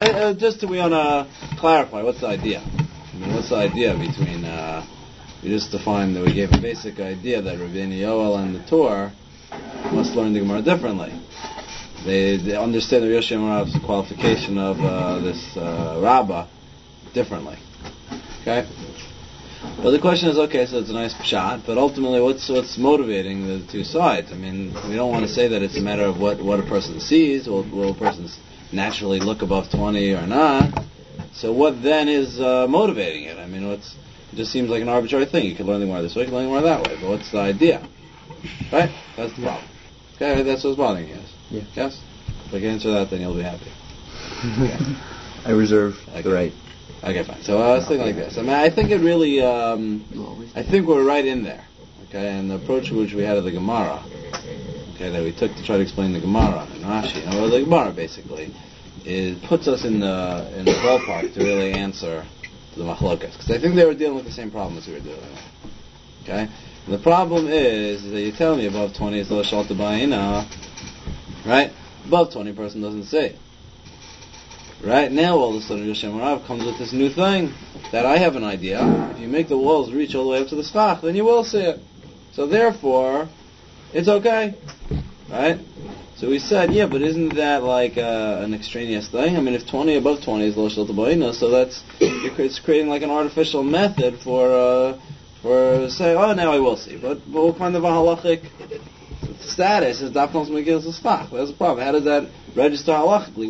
We want to clarify, what's the idea? What's the idea between, we just defined that we gave a basic idea that Rabbeinu Yoel and the Torah must learn the Gemara differently. They understand the Yoshim Rav's qualification of this Rabbah differently. Okay? But the question is, okay, so it's a nice shot, but ultimately what's motivating the two sides? I mean, we don't want to say that it's a matter of what a person sees, will a person naturally look above 20 or not. So what then is motivating it? I mean, it just seems like an arbitrary thing. You can learn the Gemara this way, you can learn the Gemara that way, but what's the idea? Right? That's the problem. Okay, that's what's bothering you guys. Yeah. Yes? If I can answer that, then you'll be happy. Okay. I reserve the right. Okay, fine. So I was thinking like this. I mean, I think it really, I think we're right in there. Okay, and the approach which we had of the Gemara, okay, that we took to try to explain the Gemara and Rashi, the Gemara basically, puts us in the ballpark to really answer the machlokas. Because I think they were dealing with the same problem as we were dealing with. Okay? And the problem is that you tell me above 20 is lo shalta ba'ina, right? Above 20 person doesn't see. Right now, all of a sudden, Yoshem Rav comes with this new thing that I have an idea. If you make the walls reach all the way up to the schach, then you will see it. So therefore, it's okay, right? So we said, yeah, but isn't that like an extraneous thing? I mean, if 20 above 20 is lo shel tabayina, so it's creating like an artificial method for saying, oh, now I will see. But what kind of a halachic status is dafnos megillas schach? That's the problem. How does that register halachically?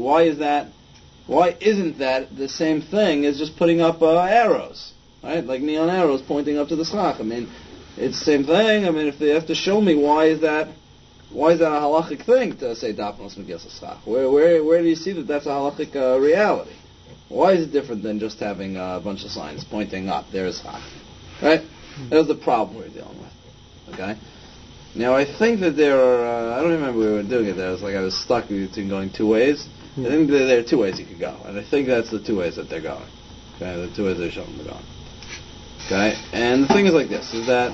Why isn't that the same thing as just putting up arrows, right? Like neon arrows pointing up to the schach. I mean, it's the same thing. I mean, if they have to show me why is that a halachic thing to say dafnos megillas schach? Where do you see that that's a halachic reality? Why is it different than just having a bunch of signs pointing up? There is schach, right? That's the problem we're dealing with. Okay. Now I think that there are. I don't remember we were doing it. I was stuck between going two ways. I think there are two ways you could go, and I think that's the two ways that they're going. Okay, the two ways they're showing they're going. Okay, and the thing is like this: is that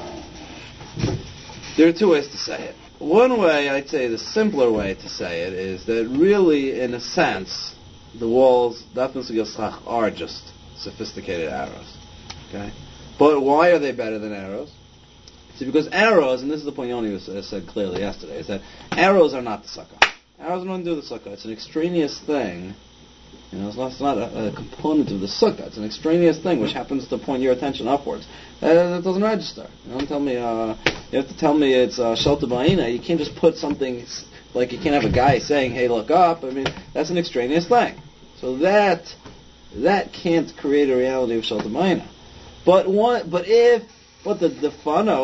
there are two ways to say it. One way, I'd say, the simpler way to say it is that really, in a sense, the walls, dafnos megillas schach, are just sophisticated arrows. Okay, but why are they better than arrows? See, because arrows, and this is the point Yoni said clearly yesterday, is that arrows are not the sukkah. Arrows don't do the sukkah. It's an extraneous thing. It's not a component of the sukkah. It's an extraneous thing which happens to point your attention upwards. That doesn't register. Don't tell me. You have to tell me it's shalta ba'ina. You can't just put something like you can't have a guy saying, "Hey, look up." I mean, that's an extraneous thing. So that can't create a reality of shalta ba'ina. But the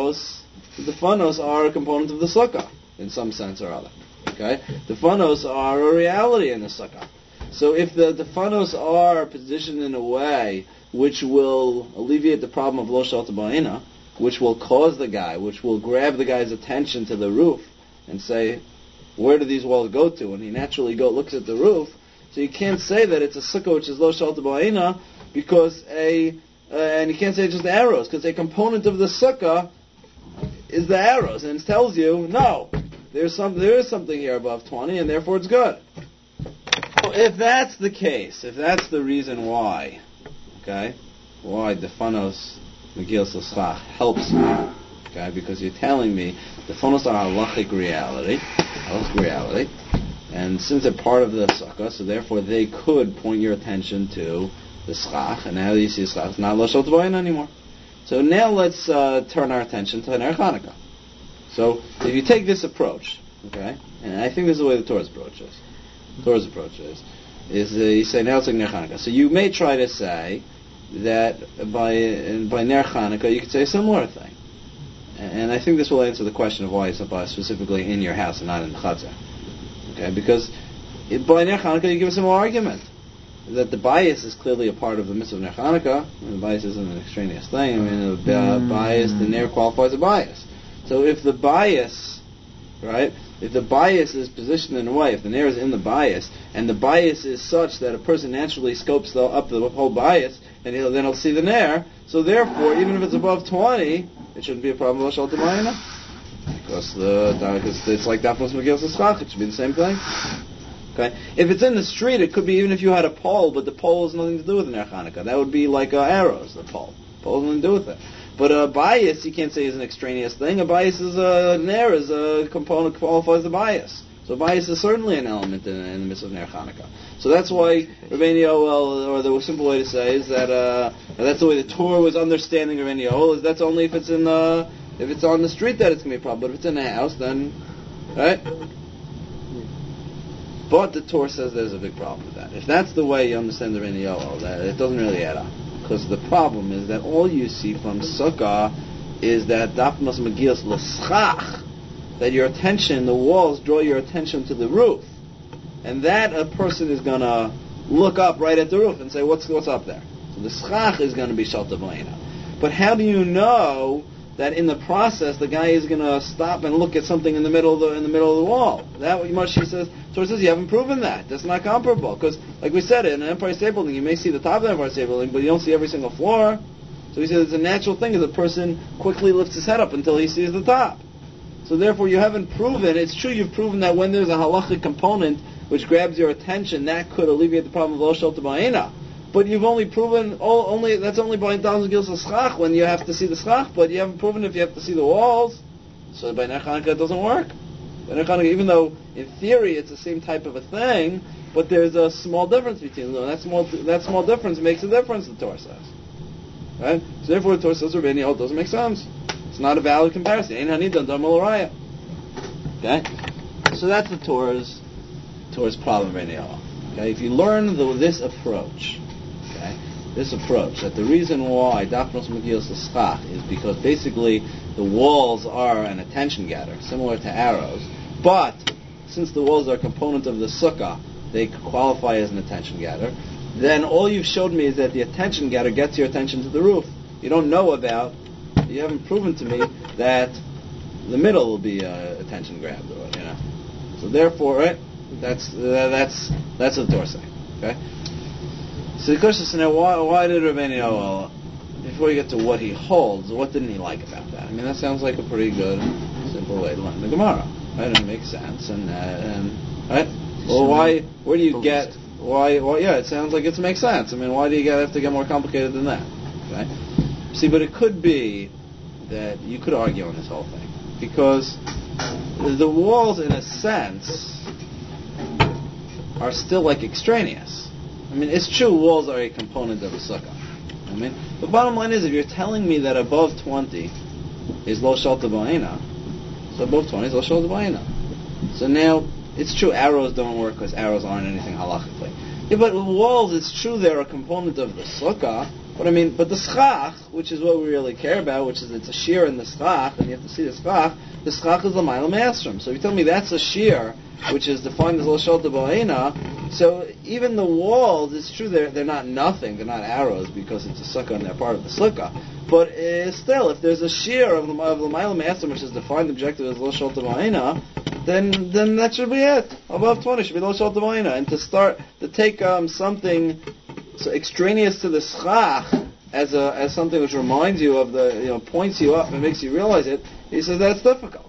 defanos are a component of the sukkah in some sense or other. Okay, the defanos are a reality in the sukkah. So if the defanos are positioned in a way which will alleviate the problem of lo shalta ba'ina, which will cause the guy, which will grab the guy's attention to the roof and say, where do these walls go to? And he naturally looks at the roof. So you can't say that it's a sukkah which is lo shalta ba'ina because and you can't say it's just arrows, because a component of the sukkah is the arrows, and it tells you, no, there is something here above 20, and therefore it's good. Well, if that's the case, if that's the reason why, okay, why defanos megillas schach helps me, okay, because you're telling me defanos are halachic reality, and since they're part of the sukkah, so therefore they could point your attention to the schach, and now you see the schach is not lo shalta ba'ina anymore. So now let's turn our attention to Ner Chanukah. So if you take this approach, okay, and I think this is the way the Torah's approach is. The Torah's approach is you say now it's like Ner Chanukah. So you may try to say that by Ner Chanukah you could say a similar thing, and I think this will answer the question of why it's specifically in your house and not in the Chatzar. Okay, because by Ner Chanukah you give a similar argument that the bias is clearly a part of the mitzvah of Ner Chanukah, and the bias isn't an extraneous thing. I mean, the bias, the Ner qualifies a bias. So if the bias, right, if the bias is positioned in a way, if the Ner is in the bias, and the bias is such that a person naturally scopes up the whole bias, and then he'll see the Ner, so therefore, even if it's above 20, it shouldn't be a problem with Shalta Ba'ina, because it's like dafnos megillas schach, it should be the same thing. Okay? If it's in the street, it could be even if you had a pole, but the pole has nothing to do with Ner Chanukah. That would be like arrows, the pole. The pole has nothing to do with it. But a bias, you can't say is an extraneous thing. A bias is Ner is a component that qualifies the bias. So bias is certainly an element in the midst of Ner Chanukah. So that's why Rabbeinu Yoel, or the simple way to say is that that's the way the Torah was understanding Rabbeinu Yoel, is that's only if it's on the street that it's going to be a problem. But if it's in a house, then, right? But the Torah says there's a big problem with that. If that's the way you understand the Rabbeinu Yoel, that it doesn't really add up. Because the problem is that all you see from Sukkah is that Dafmas Magios L'Schach, that your attention, the walls draw your attention to the roof. And that a person is going to look up right at the roof and say, what's up there? So the Schach is going to be Shalta B'Eina. But how do you know that in the process the guy is going to stop and look at something in the middle of the wall? That what Moshe says. Torah says you haven't proven that. That's not comparable. Because, like we said, in an Empire State Building, you may see the top of the Empire State Building, but you don't see every single floor. So he says it's a natural thing as a person quickly lifts his head up until he sees the top. So therefore, you haven't proven. It's true you've proven that when there's a halachic component which grabs your attention, that could alleviate the problem of lo shalta b'aina. But you've only proven that's only by 1,000 gills of schach when you have to see the schach. But you haven't proven if you have to see the walls. So by Ner Chanukah it doesn't work. By Ner Chanukah, even though in theory it's the same type of a thing, but there's a small difference between them. That small difference makes a difference. The Torah says, right? So therefore, the Torah says Rabbeinu Yoel doesn't make sense. It's not a valid comparison. Ein hanidan damal raya. Okay, so that's the Torah's problem, Rabbeinu Yoel. Okay, if you learn this approach, that the reason why Dafnos Magios L'Schach is because basically the walls are an attention getter, similar to arrows, but since the walls are a component of the sukkah, they qualify as an attention getter. Then all you've showed me is that the attention getter gets your attention to the roof. You haven't proven to me that the middle will be attention grabbed, So therefore, right? That's what the Torah saying. Okay. So the question is now, why did Rabbeinu Yoel, before you get to what he holds, what didn't he like about that? I mean, that sounds like a pretty good, simple way to learn the Gemara, right? And it makes sense, and right? Well, why? Where do you get? Why? Well, yeah, it sounds like it makes sense. I mean, why do you have to get more complicated than that? Right? See, but it could be that you could argue on this whole thing because the walls, in a sense, are still like extraneous. I mean, it's true walls are a component of a sukkah. I mean, the bottom line is, if you're telling me that above 20 is lo shalta b'aina, so above 20 is lo shalta b'aina. So now, it's true arrows don't work because arrows aren't anything halachically. Yeah, but walls, it's true they're a component of the sukkah. But the schach, which is what we really care about, which is it's a shear in the schach, and you have to see the schach is the mile maestrum. So if you tell me that's a shear, which is defined as lo shalta b'aina, so even the walls, it's true they're not nothing, they're not arrows because it's a sukkah and they're part of the sukkah. But still, if there's a shear of the mile maestrum, which is defined objective as lo shalta b'aina, then that should be it. Above 20 should be lo shalta b'aina. And to take something so extraneous to the schach as something which reminds you of points you up and makes you realize it, he says that's difficult.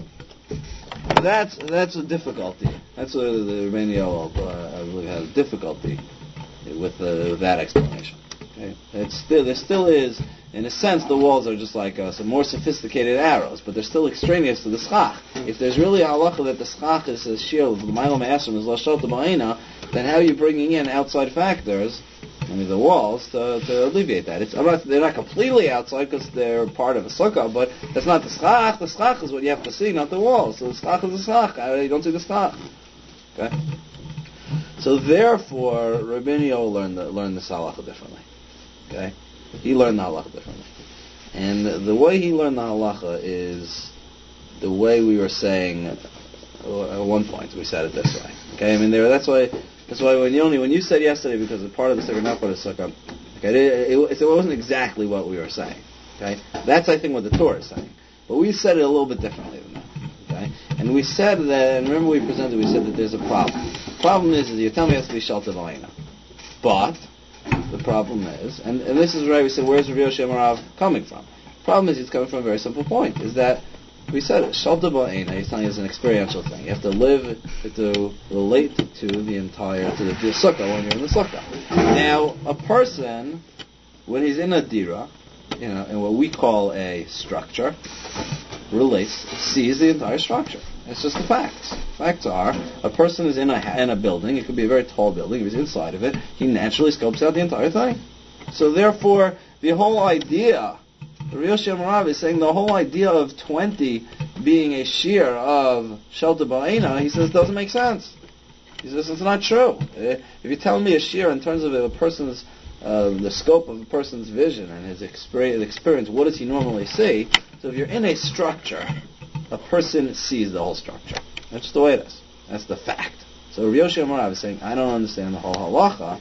That's a difficulty. That's what the Rabbeinu Yoel has difficulty with that explanation. Okay? There still is, in a sense, the walls are just like some more sophisticated arrows, but they're still extraneous to the schach. If there's really a halacha that the schach is a shield, the ma'ila ma'asrim is lo shalta b'aina, then how are you bringing in outside factors, the walls, to alleviate that? They're not completely outside because they're part of a sukkah, but that's not the schach. The schach is what you have to see, not the walls. So the schach is the schach. You don't see the schach. Okay? So therefore, Rabbeinu Yoel learned the halacha differently. Okay? He learned the halacha differently. And the way he learned the halacha is the way we were saying at one point. We said it this way. Okay? That's why when you said yesterday, because it's part of the sukkah, not part of the sukkah, okay, it wasn't exactly what we were saying. Okay? That's, I think, what the Torah is saying. But we said it a little bit differently than that. Okay? And we said that, and remember we said that there's a problem. The problem is you're telling me it has to be shalta b'aina. But the problem is, and this is right, we said, where's Rav Yoshe Amarav coming from? The problem is it's coming from a very simple point, is that we said it. Shalta ba'ena, he's telling you it's an experiential thing. You have to live, you have to relate to the entire, to the sukkah when you're in the sukkah. Now, a person, when he's in a dira, in what we call a structure, sees the entire structure. It's just the facts. Facts are, a person is in a building, it could be a very tall building, if he's inside of it, he naturally scopes out the entire thing. So therefore, the whole idea, the Reb Yoshi Amarav is saying the whole idea of 20 being a shear of Shalta Ba'ena, he says doesn't make sense. He says it's not true. If you tell me a shear in terms of a person's, the scope of a person's vision and his experience, what does he normally see? So if you're in a structure, a person sees the whole structure. That's the way it is. That's the fact. So Reb Yoshi Amarav is saying, I don't understand the whole halacha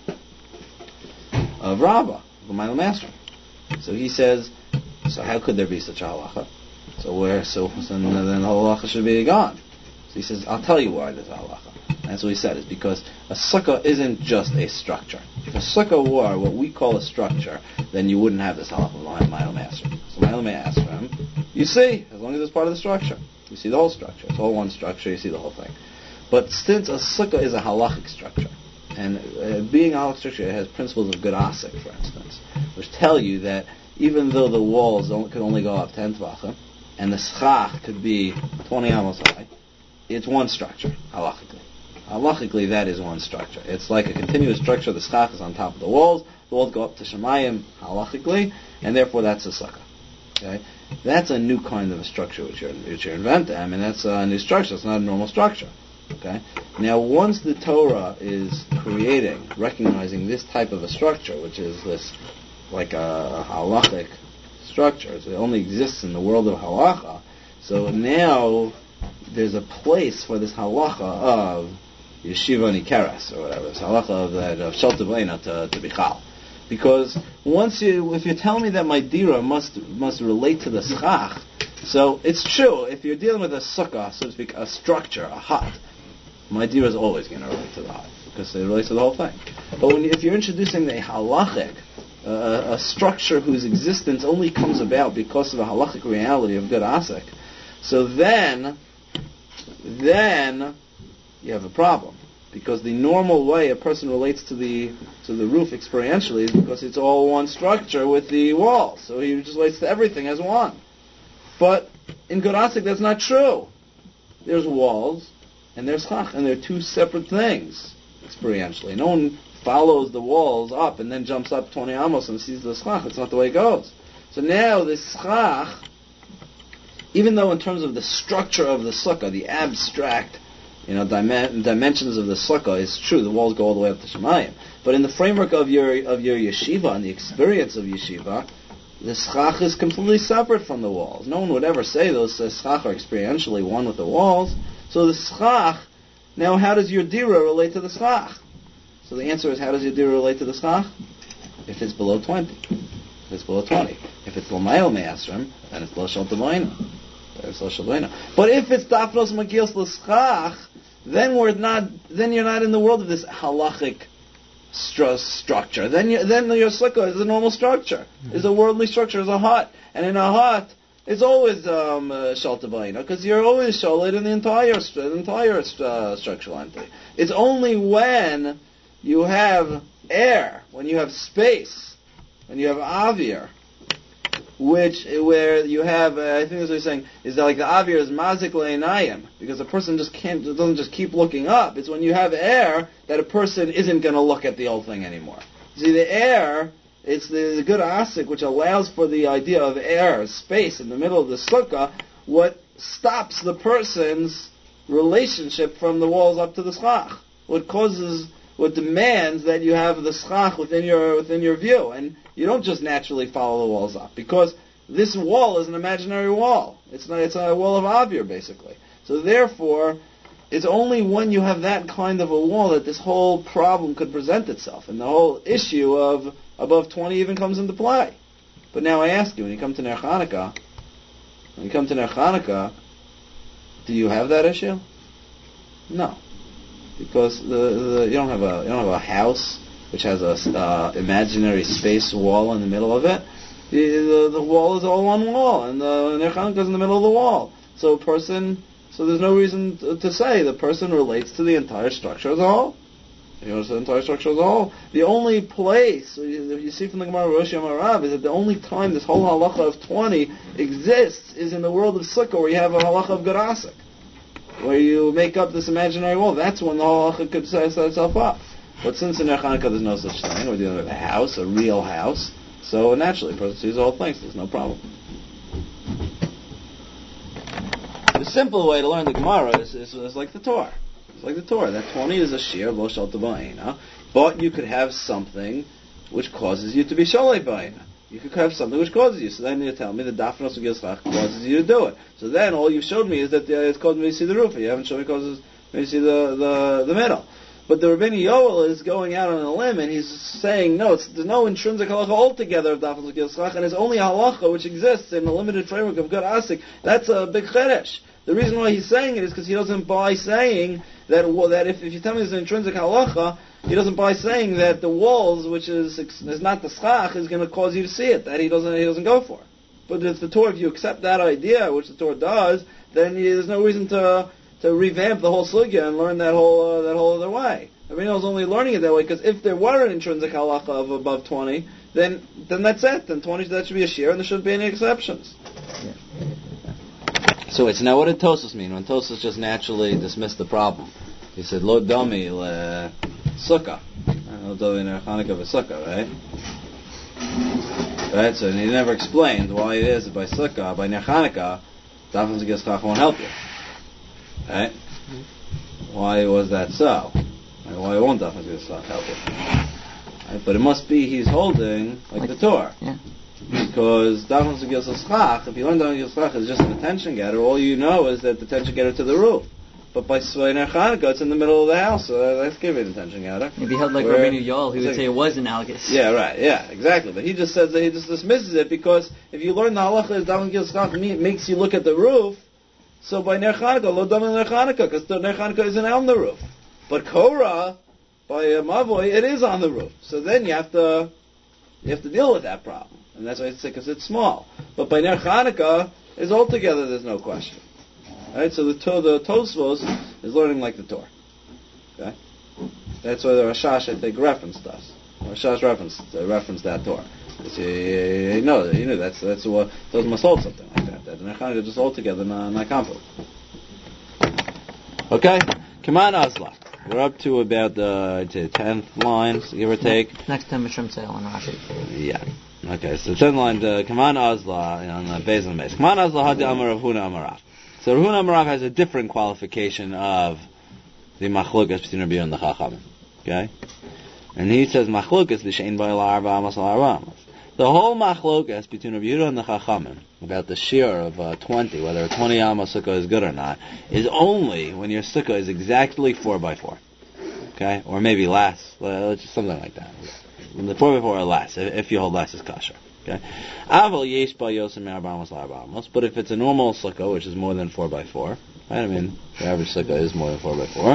of Rabbah, the Ma'il Master. So he says, so how could there be such a halacha? Then the whole halacha should be gone. So he says, I'll tell you why there's a halacha. That's what he said, is because a sukkah isn't just a structure. If a sukkah were what we call a structure, then you wouldn't have this halacha of Ma'il Master. So Ma'il Master, you see, as long as it's part of the structure, you see the whole structure. It's all one structure, you see the whole thing. But since a sukkah is a halachic structure, and being a halachic structure, it has principles of good asik, for instance, which tell you that even though the walls could only go up 10 tvachim, and the schach could be 20 amos high, it's one structure, halachically. Halachically, that is one structure. It's like a continuous structure. The schach is on top of the walls go up to Shemayim, halachically, and therefore that's a sukkah. Okay? That's a new kind of a structure which you're inventing. I mean, that's a new structure. It's not a normal structure. Okay? Now, once the Torah is recognizing this type of a structure, which is this, like a halachic structure, so it only exists in the world of halacha, so now there's a place for this halacha of yeshiva nikeres, or whatever, this halacha of Shalta Ba'ena to be chal. Because if you tell me that my dira must relate to the schach, so it's true, if you're dealing with a sukkah, so to speak, a structure, a hut, my dira is always going to relate to the hut, because it relates to the whole thing. But if you're introducing a halachic, a structure whose existence only comes about because of a halachic reality of good asik, so then you have a problem. Because the normal way a person relates to the roof experientially is because it's all one structure with the walls. So he just relates to everything as one. But in good asik, that's not true. There's walls, and there's chach, and they're two separate things experientially. No one follows the walls up and then jumps up 20 amos and sees the schach. That's not the way it goes. So now the schach, even though in terms of the structure of the sukkah, the abstract dimensions of the sukkah is true, the walls go all the way up to Shemayim. But in the framework of your yeshiva and the experience of yeshiva, the schach is completely separate from the walls. No one would ever say those schach are experientially one with the walls. So the schach, now how does your dira relate to the schach? So the answer is, how does your dira relate to the schach? If it's below 20. If it's below 20. If it's l'mayel me'asrim, then it's below Shalta Ba'ena. But if it's dafnos magios l'schach, then you're not in the world of this halachic structure. Then your sukkah is a normal structure. Is a worldly structure, is a hut. And in a hut, it's always Shalta Ba'ena, because you're always sholet in the entire structural entity. It's only when you have air, when you have space, when you have avir, where you have, I think that's what he's saying, is that like the avir is mazik le'enayim, because a person doesn't just keep looking up. It's when you have air that a person isn't going to look at the whole thing anymore. See, the air, it's the good asik which allows for the idea of air, space in the middle of the sukkah, what stops the person's relationship from the walls up to the schach. What demands that you have the schach within your view, and you don't just naturally follow the walls up, because this wall is an imaginary wall. It's a wall of avir, basically. So therefore, it's only when you have that kind of a wall that this whole problem could present itself, and the whole issue of above 20 even comes into play. But now I ask you, when you come to Ner Chanukah, do you have that issue? No. Because you don't have a house which has a imaginary space wall in the middle of it. The wall is all one wall, and the Ner Chanukah is in the middle of the wall. So there's no reason to say the person relates to the entire structure as a whole. You understand the entire structure as a whole. The only place you see from the Gemara Rosh Hashanah is that the only time this whole halacha of 20 exists is in the world of Sukkah, where you have a halacha of Gerasik, where you make up this imaginary wall. That's when the whole halacha could set itself up. But since in Ner Chanukah there's no such thing, we're dealing with a house, a real house, so naturally a person sees the whole thing, so there's no problem. The simple way to learn the Gemara is like the Torah. It's like the Torah. That 20 is a shear, lo shalta ba'ina, but you could have something which causes you to be shalei ba'ina. You could have something which causes you. So then you tell me that dafnos u'gilschach causes you to do it. So then all you've showed me is that it's caused me to see the roof. You haven't shown me causes me to see the middle. But the Rabbeinu Yoel is going out on a limb and he's saying, no, there's no intrinsic halacha altogether of dafnos u'gilschach, and it's only a halacha which exists in a limited framework of good asik. That's a big chedesh. The reason why he's saying it is because he doesn't buy saying that if you tell me there's an intrinsic halacha, he doesn't buy saying that the walls, which is not the schach, is going to cause you to see it. That he doesn't go for. But if the Torah, if you accept that idea, which the Torah does, then there's no reason to revamp the whole sugya and learn that whole other way. I mean, I was only learning it that way because if there were an intrinsic halacha of above 20, then that's it. Then 20, that should be a share, and there shouldn't be any exceptions. Yeah. So it's now what did Tosfos mean? When Tosfos just naturally dismissed the problem, he said lo dami le sukkah, lo dami ner Chanukah v'sukkah, right? Right. So he never explained why it is that by sukkah, by ner Chanukah, dafnos u'gilschach won't help you. Right? Why was that so? Why won't dafnos u'gilschach help you? Right? But it must be he's holding like the Torah. Yeah. Because dafnos u'gilschach, if you learn dafnos u'gilschach is just an attention getter, all you know is that the attention getter to the roof. But by ner Chanukah, it's in the middle of the house, so that's giving an attention getter. If he held like Rabbeinu Yoel, he would say it was analogous. Yeah, right, yeah, exactly. But he just says that he just dismisses it because if you learn the halacha, dafnos u'gilschach makes you look at the roof, so by ner Chanukah, lo dami ner Chanukah, because the ner Chanukah isn't on the roof. But Korah, by Mavoy, it is on the roof. So then you have to deal with that problem. And that's why it's because it's small. But by ner Chanukah, is altogether there's no question. Right? So the Tosfos is learning like the Torah. Okay? That's why the Rashash, I think, referenced us. Rashash referenced that Torah. You knew that's what those must hold something like that. That ner Chanukah just altogether not comparable. Okay? Come on, Azla. We're up to about the 10th line, give or take. Next time, Mishram Sale and Rashi. Yeah. Okay, so 10th line, Kaman Azla on the Beis and Beis. Kaman Azla Hadi Amar Rav Huna Amarav. So Rav Huna Amarav has a different qualification of the Machlukas between Rabbi Yehuda and the Chachamim. Okay? And he says Machlukas L'Shein Ba'il Arba Amos Al Arba Amos. The whole Machlukas between Rabbi Yehuda and the Chachamim about the shear of 20, whether a 20 Amos sukkah is good or not, is only when your sukkah is exactly 4x4. Okay? Or maybe less. Something like that. The 4x4 or less, if you hold less is kosher. Okay? But if it's a normal sukkah, which is more than 4x4, right? I mean, the average sukkah is more than 4x4.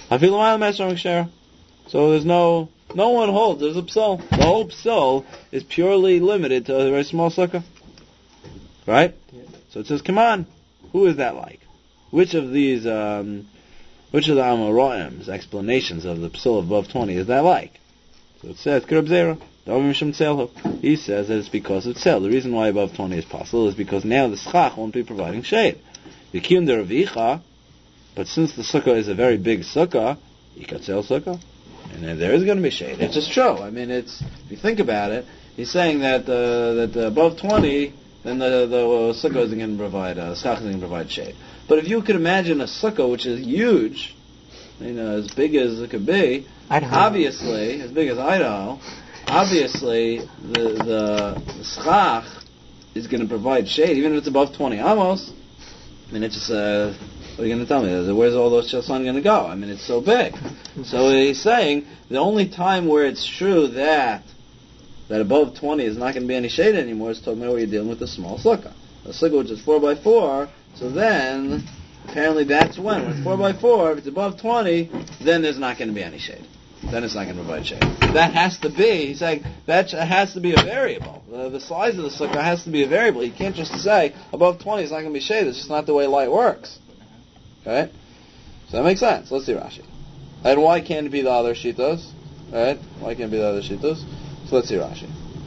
So there's no one holds. There's a psul. The whole psul is purely limited to a very small sukkah. Right? Yeah. So it says, come on, who is that like? Which of the Amoraim's explanations of the psul above 20 is that like? So it says, Kerab Zera. He says that it's because of tzel. The reason why above 20 is possible is because now the schach won't be providing shade. But since the sukkah is a very big sukkah, yikatzel sukkah, and there is going to be shade. It's just true. I mean, if you think about it, he's saying that above 20, then the sukkah isn't going to provide, schach isn't going to provide shade. But if you could imagine a sukkah which is huge, as big as it could be, obviously, as big as Idaho, obviously the schach is going to provide shade, even if it's above 20 amos. I mean, it's just, what are you going to tell me? Where's all those sun going to go? I mean, it's so big. So he's saying the only time where it's true that above 20 is not going to be any shade anymore is talking about where you're dealing with a small sukkah. A sukkah which is 4x4, so then apparently that's when it's 4x4, if it's above 20, then there's not going to be any shade. Then it's not going to provide shade. That has to be, he's saying, that has to be a variable. The size of the sukkah has to be a variable. You can't just say above 20 it's not going to be shade. It's just not the way light works. Okay? So that makes sense. Let's see Rashi. And why can't it be the other shittos? Right? Why can't it be the other shittos? So let's see Rashi.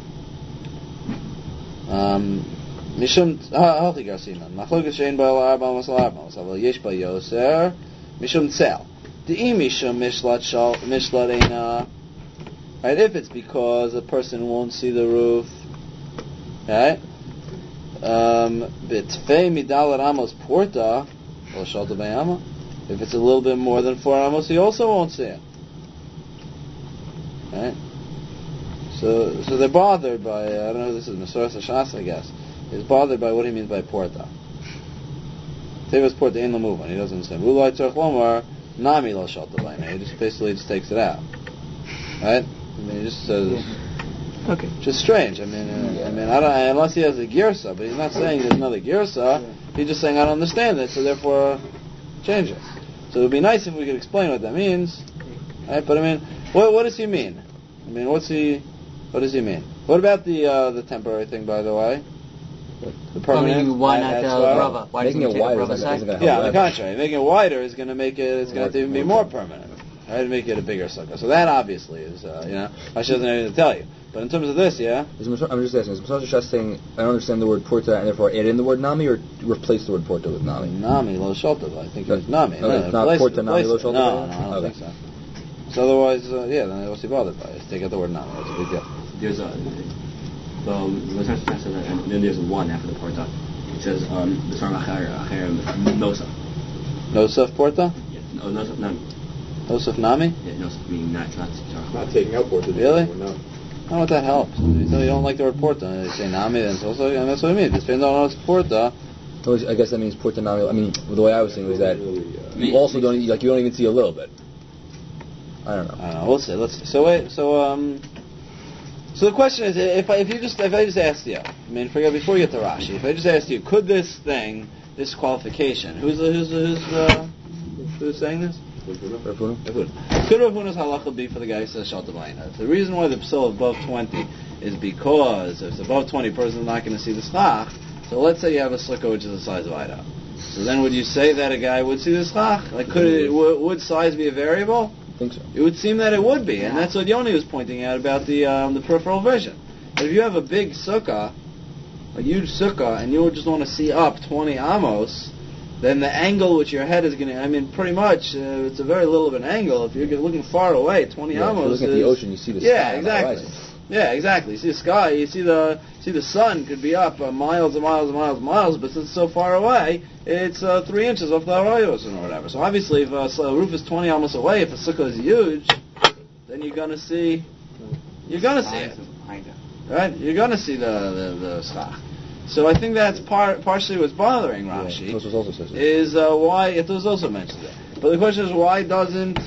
Mishum halti garsinan. Machlokes shein ba'al arba masal arba masal yesh ba yoser mishum tzel. De'i mishum mishlat eina. Right? If it's because a person won't see the roof, right? B'tfei midal amos porta or shalta bayama. If it's a little bit more than 4 amos, he also won't see it. Right? So they're bothered by, I don't know if this is Mesoras Hashas, I guess. He's bothered by what he means by porta. Tevis porta in the movement. He doesn't understand. Ulai tzarch lomar nami lo shalta bayna. He just basically takes it out. Right? I mean, he just says, okay. Just strange. I mean, I don't, unless he has a girsa, but he's not saying there's another girsa. He's just saying I don't understand it, so therefore change it. So it would be nice if we could explain what that means, right? But I mean, what does he mean? I mean, what does he mean? What about the temporary thing, by the way? The permanent. Why not rubber? Why making it wider rubber side? Yeah, on the contrary, making it wider is going to make it. It's going to even be more permanent. Right, to make it a bigger sukkah. So that obviously is, Rashi doesn't have anything to tell you. But in terms of this, I'm just asking, is Mesoras Hashas saying, I don't understand the word porta, and therefore add in the word nami, or replace the word porta with nami? Nami, lo shalta, I think it's nami. No, it's not porta, nami, lo shalta? No, I don't think so. So otherwise, then they will be bothered by it. Take out the word nami, that's a big deal. There's Mesoras Hashas says that, and then there's one after the porta. It says, B'sar acher nosaf. Nosaf porta? Yeah, nosaf nami. Nosaf nami? Yeah, nosaf meaning not taking out porta. Really? No. I don't know what that helps. If you don't like the word porta, and you say nami, then it's also, and that's what it means. If you don't know it's porta. I guess that means porta nami. I mean, the way I was thinking was that you also don't even see a little bit. I don't know. We'll see. Let's see. So the question is, if I just asked you, I mean, before you get to Rashi, if I just asked you, could this qualification, who's saying this? Could Rav Huna's halacha be for the guy who says shalta bayna? The reason why the psil above 20 is because if it's above 20, the person is not going to see the schach. So let's say you have a sukkah which is the size of Ida. So then would you say that a guy would see the schach? Like, would size be a variable? I think so. It would seem that it would be, and that's what Yoni was pointing out about the peripheral vision. If you have a big sukkah, a huge sukkah, and you just want to see up 20 amos, then the angle which your head is going to, pretty much, it's a very little of an angle. If you're looking far away, 20 amos if you're looking at the ocean, you see the sky. Yeah, exactly. Yeah, exactly. You see the sky, you see the sun could be up miles and miles and miles and miles, but since it's so far away, it's 3 inches off the arroyos or whatever. So obviously, if a roof is 20 amos away, if a sukkah is huge, then you're going to see it. Right? You're going to see the schach. So I think that's partially what's bothering Rashi. Yeah, also says it. Is why it was also mentioned there. But the question is why doesn't?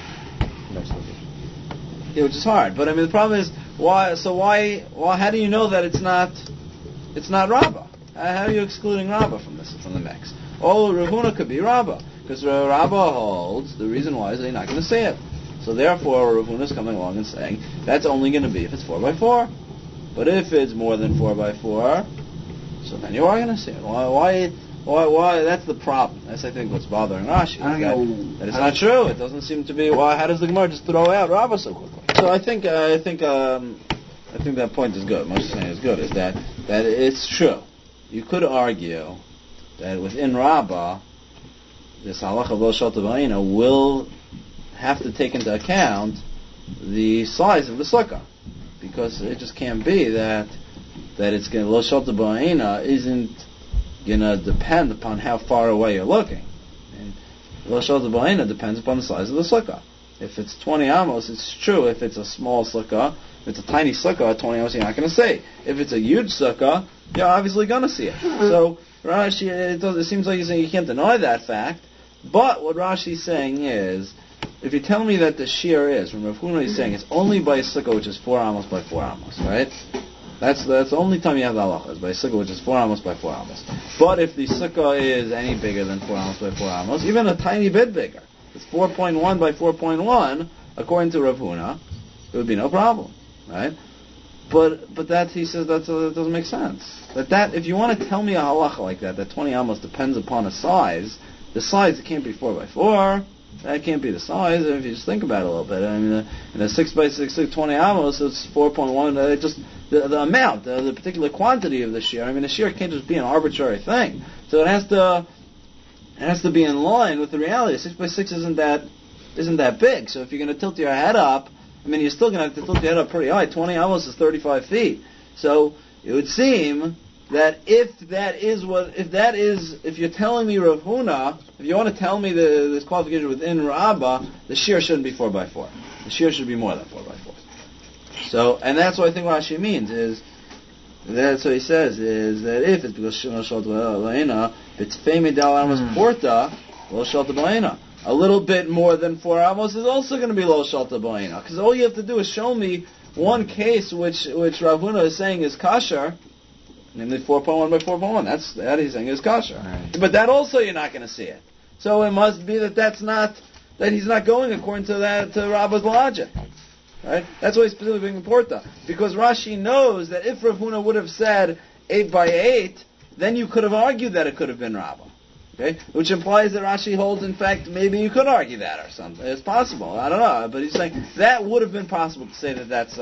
Yeah, which is hard. But the problem is why? So why? How do you know that it's not Rabbah? How are you excluding Rabbah from the mix? Oh, Rav Huna could be Rabbah because Rabbah holds the reason why is they're not going to see it. So therefore, Rav Huna is coming along and saying that's only going to be if it's 4x4. But if it's more than 4x4. So then you are going to see it. Why? That's the problem. That's, I think, what's bothering Rashi. That it's not true. It doesn't seem to be. Why? How does the Gemara just throw out Rabbah so quickly? So I think that point is good. Moshe saying is good. Is that it's true. You could argue that within Rabbah, this halacha lo shalta bayna will have to take into account the size of the sukkah, because it just can't be that it's going to lo shalta bayna isn't going to depend upon how far away you're looking. And lo shalta bayna depends upon the size of the sukkah. If it's 20 amos, it's true. If it's a small sukkah, if it's a tiny sukkah, 20 amos you're not going to see. If it's a huge sukkah, you're obviously going to see it. So Rashi, it seems like he's saying you can't deny that fact. But what Rashi's saying is, if you tell me that the shear is, from Rav Huna he's saying it's only by a sukkah which is 4 amos by 4 amos, right? That's the only time you have the halacha, is by a sukkah which is 4 amos by 4 amos. But if the sukkah is any bigger than 4 amos by 4 amos, even a tiny bit bigger, it's 4.1 by 4.1, according to Rav Huna, it would be no problem, right? But that, he says, that doesn't make sense. That if you want to tell me a halacha like that 20 amos depends upon a size, the size, it can't be 4x4. That can't be the size. If you just think about it a little bit, I mean, in a 6x6, 20 amos, it's 4.1. Just the amount, the particular quantity of the shear. I mean, the shear can't just be an arbitrary thing. So it has to be in line with the reality. 6x6 isn't that big. So if you're going to tilt your head up, I mean, you're still going to have to tilt your head up pretty high. 20 amos is 35 feet. So it would seem that if you're telling me Rav Huna, if you want to tell me this qualification within Rabbah, the shear shouldn't be 4x4. The shear should be more than 4x4. So, and that's what I think Rashi means that's what he says is that if it's because Shema Shalta B'Laina, it's Femi Dal Amos Porta, Lo Shalta B'Laina. A little bit more than 4 amos is also going to be Lo Shalta B'Laina. Because all you have to do is show me one case which Rav Huna is saying is kosher, namely 4.1 by 4.1. That he's saying is kosher. Right. But that also you're not going to see it. So it must be that he's not going according to Rabbah's logic. Right? That's why he's specifically being important. Because Rashi knows that if Rav Huna would have said 8 by 8, then you could have argued that it could have been Rabbah. Okay? Which implies that Rashi holds, in fact, maybe you could argue that or something. It's possible. I don't know. But he's saying that would have been possible to say that's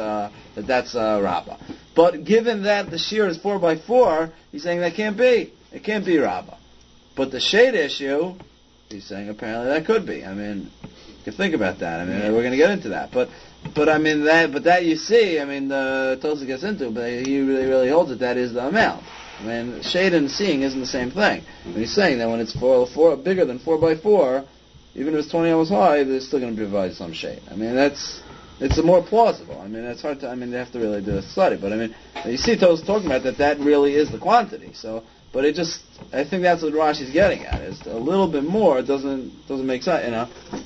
Rabbah. But given that the shear is 4x4, he's saying that can't be. It can't be Rabbah. But the shade issue, he's saying apparently that could be. I mean, you can think about that. I mean, we're going to get into that. But I mean that you see. I mean, the Tosafos gets into, but he really holds that is the amount. I mean, shade and seeing isn't the same thing. And he's saying that when it's bigger than 4x4, even if it's 20 amos high, there's still going to provide some shade. I mean, it's more plausible. I mean, that's hard to. I mean, they have to really do a study. But I mean, you see Tosafos talking about that really is the quantity. So, but I think that's what Rashi's getting at. Is a little bit more doesn't make sense. You know.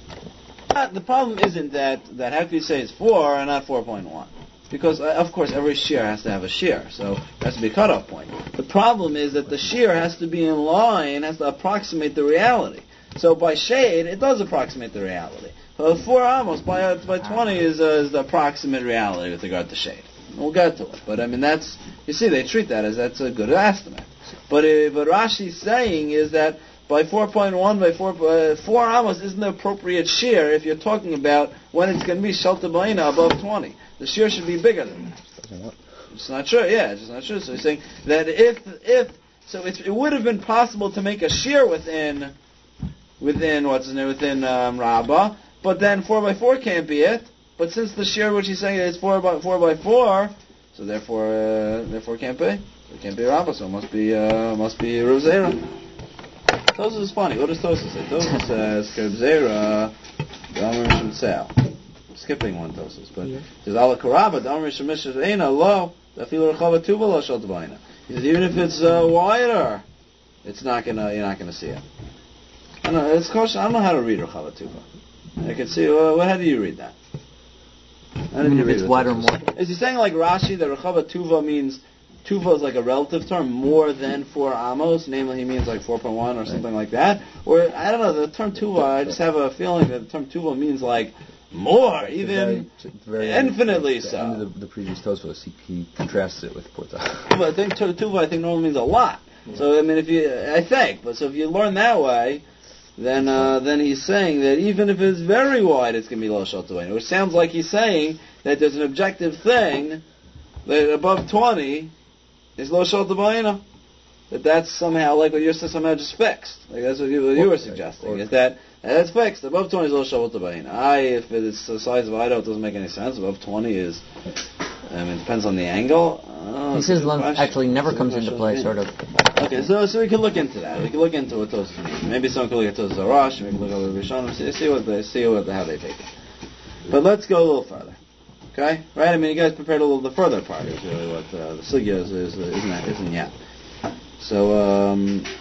The problem isn't that how can you say it's 4 and not 4.1? Because, of course, every shear has to have a shear, so it has to be a cutoff point. The problem is that the shear has to be in line, has to approximate the reality. So by shade, it does approximate the reality. So 4 amos by 20 is the approximate reality with regard to shade. We'll get to it. But, I mean, they treat that as that's a good estimate. But what Rashi's saying is that by 4.1 by 4 amos isn't the appropriate shear if you're talking about when it's going to be Shalta B'Laina above 20. The shear should be bigger than that. It's not true. Yeah, it's just not true. So he's saying that it would have been possible to make a shear within Rabbah, but then 4x4 can't be it. But since the shear which he's saying is 4x4, so therefore can't be. It can't be Rabbah, so it must be Rav Zera. Tosafos is funny. What does Tosafos say? Tosafos says Kerbzera Damer Shemtsel. Skipping one Tosafos, but says Ala Karaba Damer Shemishas Eina Lo Dafil Rechava Tuva Lo Shalt B'Aina. He says even if it's wider, you're not gonna see it. I don't know. It's caution. I don't know how to read Rechava Tuva. I can see. How do you read that? Even if it's wider or more. Is he saying like Rashi that Rechava Tuva means Tuva is like a relative term, more than 4 amos, namely he means like 4.1 or something like that? Or, I don't know, the term Tuva, I just have a feeling that the term Tuva means like more, even very infinitely so. In the previous Tosafos, he contrasts it with Porta. But I think Tuva normally means a lot. Yeah. So, I mean, if you learn that way, then he's saying that even if it's very wide, it's going to be Lo Shalta B'Laina. Which sounds like he's saying that there's an objective thing that above 20 is Lo Shalta B'Laina. That's somehow like what you're somehow just fixed. Like that's what you were suggesting. Is that that's fixed. Above 20 is Lo Shalta B'Laina. If it's the size of Idaho, it doesn't make any sense. Above 20 is, it depends on the angle. He says length actually never comes into play, sort of. Okay, so we can look into that. We can look into what those mean. Maybe someone can look at Tosafos Arash, and we can look at the Rishonim, how they take it. But let's go a little further. Okay? Right? I mean, you guys prepared the further part is really what the Sugya isn't yet. So,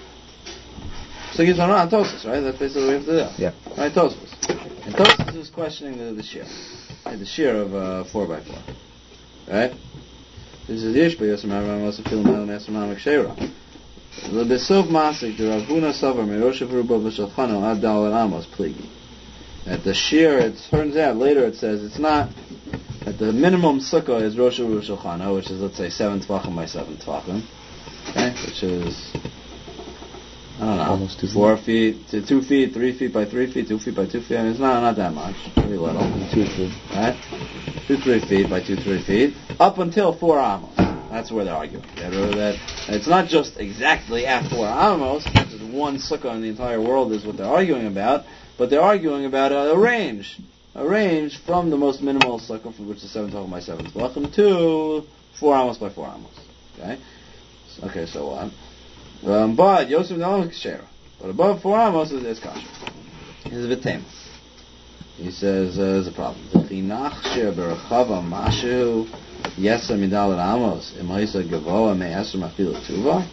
Sugya's on Tosafos, right? That's basically what we have to do. Yeah. Right, Tosafos. And Tosafos is questioning the shear. The shear of 4x4. Right? This is Yish, but Yosem HaRambam also feel Malam Yosem HaMamak Sheira. The Besov Masik, the Rav Huna Savar, Meroshav Ruba V'Shalchano, Ad Dal Amos, Pligi. At the shear, it turns out, later it says, it's not that the minimum sukkah is Rosh Shulchana, which is, let's say, 7 Tvachim by 7 Tvachim, okay, which is, I don't know, almost 4 feet to 2 feet, 3 feet by 3 feet, 2 feet by 2 feet. I mean, it's not that much, pretty little. 2 feet. Right? 2-3 feet by 2-3 feet, up until 4 amos. That's where they're arguing. That it's not just exactly at 4 amos, which is one sukkah in the entire world is what they're arguing about, but they're arguing about a range from the most minimal sukkah, which is 7 Tvachim by 7 Tvachim, to 4 amos by 4 amos. Okay, so on. But Yosef Nalam Kshera. But above 4 amos is kosher. Here's a Vitem. He says there's a problem. Yesa midal Amos Imoisa Gavoa Me'asr Mafil Tuva.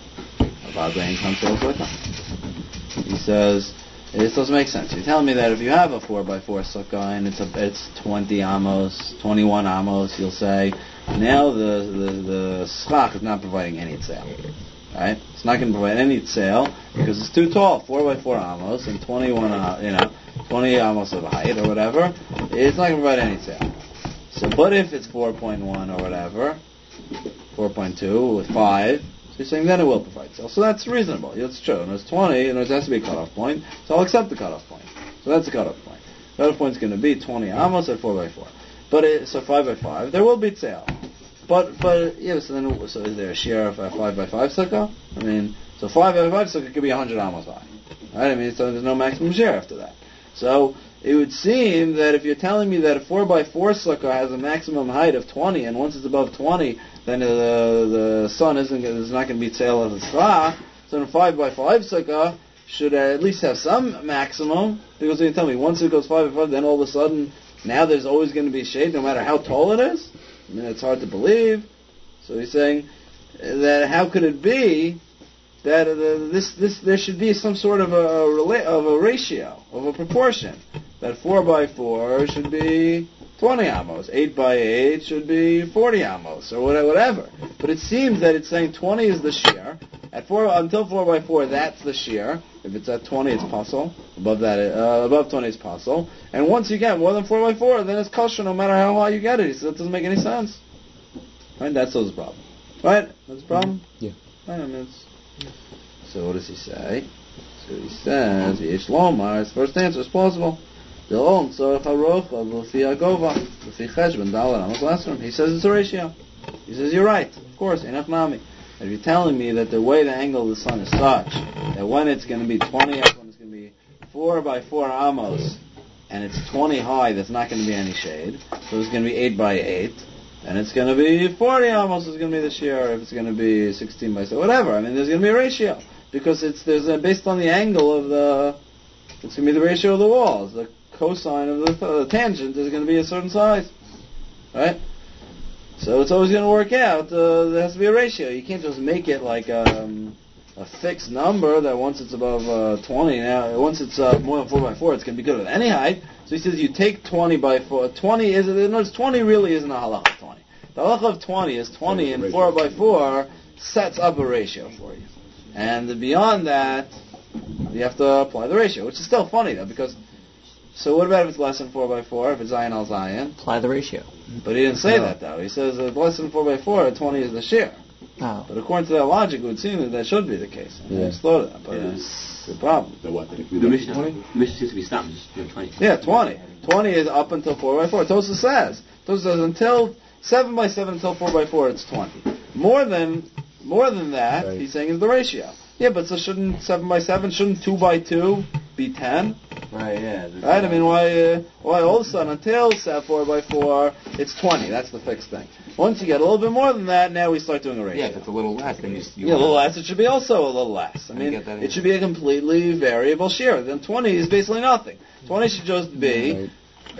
He says it doesn't make sense. You're telling me that if you have a 4x4 sukkah and it's 20 amos, 21 amos, you'll say now the schach is not providing any tzal. Right? It's not going to provide any tzal because it's too tall. 4x4 amos and 21, 20 amos of height or whatever. It's not going to provide any tzal. So, but if it's 4.1 or whatever, 4.2 with 5, so you're saying then it will provide tzal. So that's reasonable. It's true. And it's 20, and it has to be a cutoff point, so I'll accept the cutoff point. So that's the cutoff point. The cutoff point is going to be 20 amos at 4x4. But so 5x5, there will be tzal. But so is there a share of a 5x5 sukkah? I mean, so 5x5 sukkah could be 100 amos high. Right? I mean, so there's no maximum share after that. So it would seem that if you're telling me that a 4x4 sukkah has a maximum height of 20, and once it's above 20, then the sun is not going to be tzal of the schach, so a 5x5 sukkah should at least have some maximum, because when you tell me once it goes 5x5, then all of a sudden, now there's always going to be shade, no matter how tall it is? I mean, it's hard to believe. So he's saying that how could it be that there should be some sort of a ratio, of a proportion, that 4x4 should be 20 amos, 8x8 should be 40 amos, or whatever. But it seems that it's saying 20 is the shear. Until 4x4, that's the shear. If it's at 20, it's pasul. Above 20, it's pasul. And once you get more than 4x4, then it's kosher no matter how high you get it. So that doesn't make any sense. Right? That's the problem. Right? That's the problem? Yeah. Right, I mean, so what does he say? So he says, Yesh Lomar, his first answer is plausible. He says it's a ratio. He says, you're right. Of course, enough nami. If you're telling me that the way the angle of the sun is such, that when it's going to be 20, when it's going to be 4x4 amos, and it's 20 high, there's not going to be any shade, so it's going to be 8x8, and it's going to be 40 amos is going to be the shear, if it's going to be 16 by 7, whatever. I mean, there's going to be a ratio, because based on the angle of it's going to be the ratio of the walls. The cosine of the tangent is going to be a certain size, right? So it's always going to work out. There has to be a ratio. You can't just make it like a fixed number that once it's above 20, now once it's more than 4x4, it's going to be good with any height. So he says you take 20 by 4. 20 really isn't a halacha of 20. The halacha of 20 is 20 and 4x4 sets up a ratio for you. And beyond that, you have to apply the ratio, which is still funny though, because so what about if it's less than 4x4, if it's Zayin al Zayin? Apply the ratio. But he didn't say that though. He says if less than 4x4, 20 is the shear. Oh. But according to that logic, it would seem that should be the case. I just thought of that, but it's a problem. The what? The Mishnah seems to be stopped. Just 20. Yeah, 20. 20 is up until 4x4. Tosafos says until 7x7 until 4x4, it's 20. More than that, right. He's saying is the ratio. Yeah, but so shouldn't 7x7, shouldn't 2x2 be 10? Right, yeah. Right? I mean, why all of a sudden, until 4x4, it's 20. That's the fixed thing. Once you get a little bit more than that, now we start doing a ratio. Yeah, if it's a little less, then you a little less, it should be also a little less. I mean, it should be a completely variable shear. Then 20 is basically nothing. 20 should just be... Right.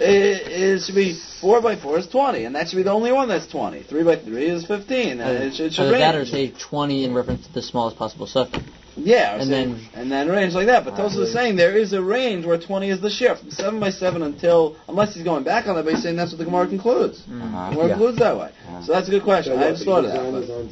It should be 4x4 is 20, and that should be the only one that's 20. 3x3 is 15. It should range. That or say 20 in reference to the smallest possible sukkah. Yeah, and then range like that. But Tosafos is saying there is a range where 20 is the shear from 7x7 until, unless he's going back on that, but he's saying that's what the Gemara concludes. The Gemara concludes that way. So that's a good question. I just thought of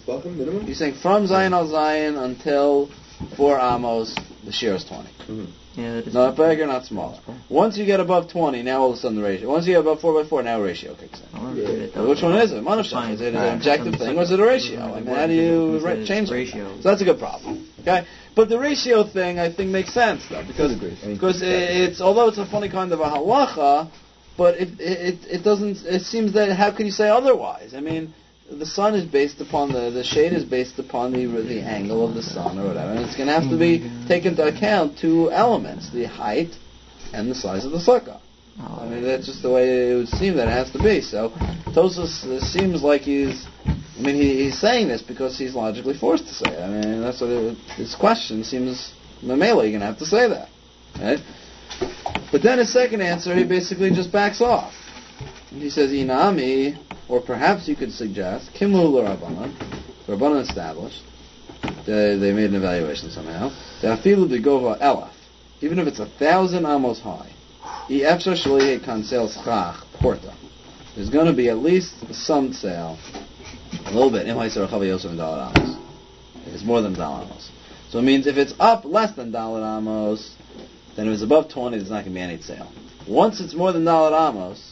that. He's saying from Zayin al Zayin until 4 amos, the shear is 20. Yeah, that is Not bigger, not smaller. Once you get above 20, now all of a sudden the ratio. Once you get above 4x4, now ratio kicks in. Which one is it? Manashah. Is it an objective thing or is it a ratio? I mean, how do you change it? So that's a good problem. Okay? But the ratio thing, I think, makes sense, though, because it's although it's a funny kind of a halacha, but it doesn't. It seems that how can you say otherwise? I mean, the sun is based upon the shade is based upon the angle of the sun or whatever, and it's going to have to be taken into account two elements: the height and the size of the sukkah. I mean, that's just the way it would seem that it has to be. So Tosfos seems like he's saying this because he's logically forced to say it. I mean, that's what his question seems. Mamela, you're going to have to say that, right? But then his second answer, he basically just backs off. He says, "Inami," or perhaps you could suggest, "Kimlu l'Rabbanan," the Rabbanan established. They made an evaluation somehow. Ta'afilu b'gova elaf, even if it's 1,000 amos high. I'efshar shelo kansel schach porta. There's going to be at least some sale, a little bit. If it's more than $1 amos. So it means if it's up less than $1 amos, then if it's above 20, there's not going to be any sale. Once it's more than $1 amos,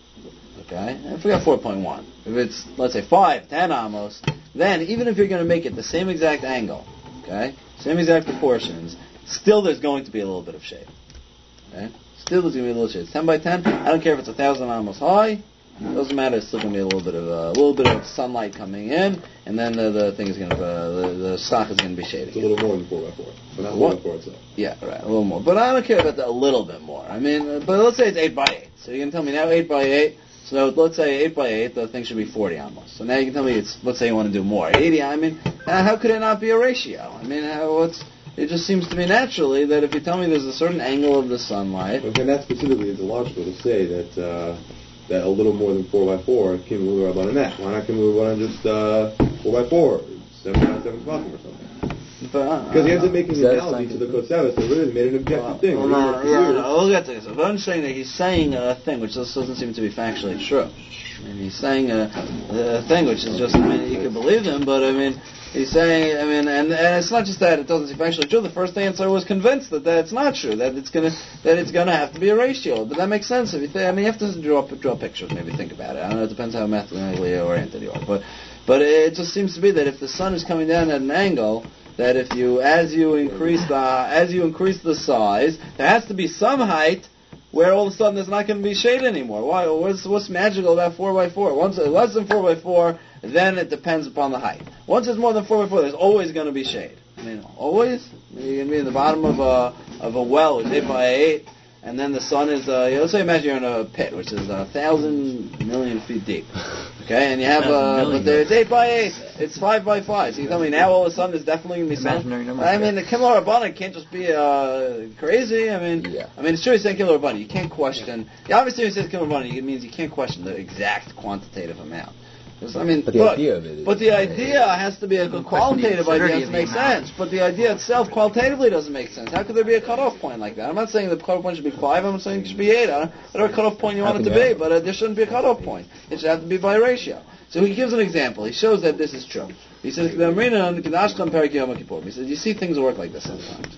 okay, I forgot 4.1. If it's, let's say, 5, 10 amos, then even if you're going to make it the same exact angle, okay, same exact proportions, still there's going to be a little bit of shade. Okay? Still there's going to be a little shade. It's 10 by 10. I don't care if it's 1,000 amos high. It doesn't matter. It's still going to be a little bit of sunlight coming in, and then the thing is going to the stock is going to be shading. It's a little more than 4x4, but not 4x4 itself. Yeah, right, a little more. But I don't care about a little bit more. I mean, but let's say it's 8 by 8. So you can tell me now 8 by 8. So let's say 8 by 8, the thing should be 40 amos. So now you can tell me let's say you want to do more, 80. I mean, how could it not be a ratio? I mean, it just seems to me naturally that if you tell me there's a certain angle of the sunlight. But then that specifically is illogical to say that a little more than 4x4 can move about a net. Why not can move on just 4x4, 7 by 7 or something? Because he ends up making the analogy to the Kosevis that really made an objective thing. We'll get to this. But I'm saying that he's saying a thing which just doesn't seem to be factually true. I mean, he's saying a thing which is just, I mean, you can believe him, but I mean, he's saying, I mean, and it's not just that it doesn't seem factually true. The first answer was convinced that it's not true, that it's gonna have to be a ratio. But that makes sense if you think. I mean, you have to draw pictures, maybe think about it. I don't know. It depends how mathematically oriented you are, but it just seems to be that if the sun is coming down at an angle, that if as you increase the size, there has to be some height where all of a sudden there's not going to be shade anymore. Why? What's magical about 4x4? Once it's less than 4x4, then it depends upon the height. Once it's more than 4x4, there's always going to be shade. I mean, always. You're going to be in the bottom of a well, it's 8 by 8, and then the sun is. Let's say imagine you're in a pit, which is 1,000 million feet deep. Okay, and you have but it's 8 by 8. It's 5 by 5. So you tell me now all of a sudden there's definitely going to be sun. I mean, the Kimla Rabbanan can't just be crazy. I mean, it's true he's saying Kimla Rabbanan. You can't question. Obviously, when he says Kimla Rabbanan, it means you can't question the exact quantitative amount. I mean, but the idea of it is. But the idea has to be a qualitative idea to make sense. But the idea itself qualitatively doesn't make sense. How could there be a cutoff point like that? I'm not saying the cutoff point should be 5. I'm saying it should be 8. Whatever cutoff point you want it to be, but there shouldn't be a cutoff point. It should have to be by ratio. So he gives an example. He shows that this is true. He says, he says, you see things work like this sometimes.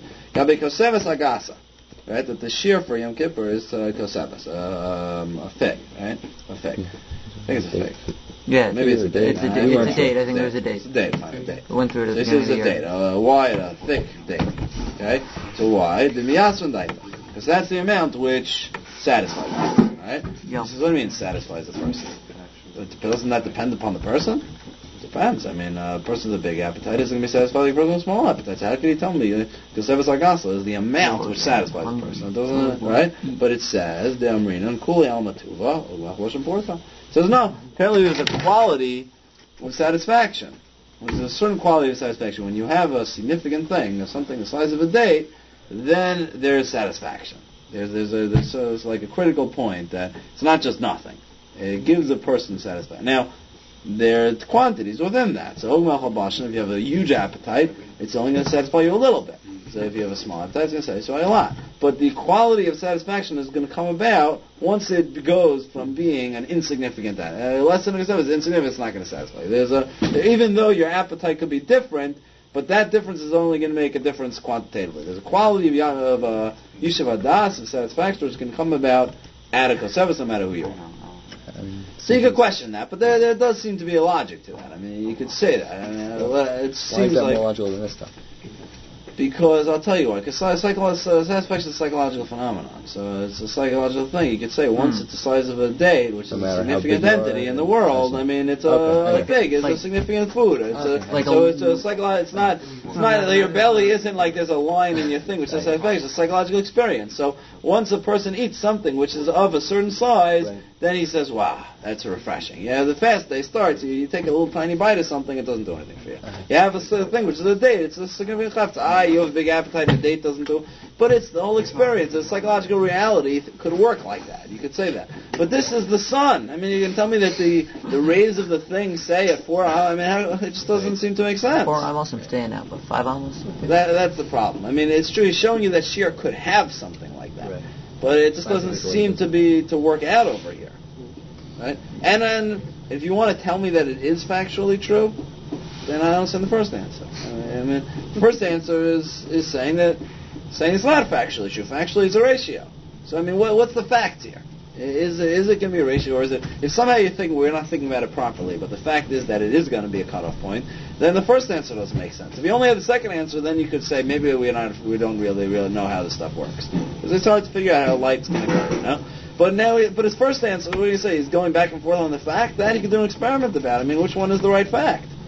Right? That the shear for Yom Kippur is koseves, a fig, right? A fig. I think it's a fig. Yeah, maybe it's a date. It's a date. It's a date. I think there's a date. It's a date. Fine, a date. We went through it. This is a date. A wide, a thick date. Okay. So why? The miyasvan daita, because that's the amount which satisfies the person, right? Yeah. This is what I mean. Satisfies the person. Doesn't that depend upon the person? It depends. I mean, a person with a big appetite isn't going to be satisfied like a person with a small appetite. So how can you tell me? Koseves agasa is the amount which satisfies the person. It doesn't, right? But it says the amrina and kuli al matuva ulach loshem porta. It says no. Apparently, there's a quality of satisfaction. There's a certain quality of satisfaction. When you have a significant thing, or something the size of a date, then there's satisfaction. There's like a critical point that it's not just nothing. It gives a person satisfaction. Now, there are quantities within that. So, if you have a huge appetite, it's only going to satisfy you a little bit. So if you have a small appetite, it's going to satisfy a lot. But the quality of satisfaction is going to come about once it goes from being an insignificant less than a is insignificant, it's not going to satisfy you. Even though your appetite could be different, but that difference is only going to make a difference quantitatively. There's a quality of Yishuv Hadas, of satisfaction, which can come about at a Kosevis, no matter who you are. So you could question that, but there does seem to be a logic to that. I mean, you could say that. I mean, it seems Why is that like more logical than this stuff? because I'll tell you why. Because satisfaction is a psychological phenomenon, so it's a psychological thing. You could say once it's the size of a date, which is a significant entity in the world. I mean, it's big. It's a significant food. It's a psychological. It's not your belly isn't like there's a line in your thing, which is satisfaction. It's a psychological experience. So once a person eats something which is of a certain size, then he says, "Wow, that's refreshing." Yeah, the fast day starts. You take a little tiny bite of something, it doesn't do anything for you. You have a thing which is a date. It's a significant chafta. You have a big appetite, the date doesn't do. But it's the whole experience. The psychological reality could work like that. You could say that. But this is the sun. I mean, you can tell me that the rays of the thing say at 4 hours. I mean, it just doesn't seem to make sense. 4 hours, I'm staying out, but 5 hours? That's the problem. I mean, it's true. He's showing you that Shir could have something like that. Right. But it just doesn't seem to work out over here. Right? And then, if you want to tell me that it is factually true, then I don't send the first answer. I mean, the first answer is saying it's not factually true. Factually, it's a ratio. So I mean, what's the fact here? Is it going to be a ratio, or is it? If somehow you think we're not thinking about it properly, but the fact is that it is going to be a cutoff point, then the first answer doesn't make sense. If you only have the second answer, then you could say maybe we don't really know how this stuff works, because it's hard to figure out how light's going to go. You know. But his first answer, what do you say? He's going back and forth on the fact that he could do an experiment about it. I mean, which one is the right fact?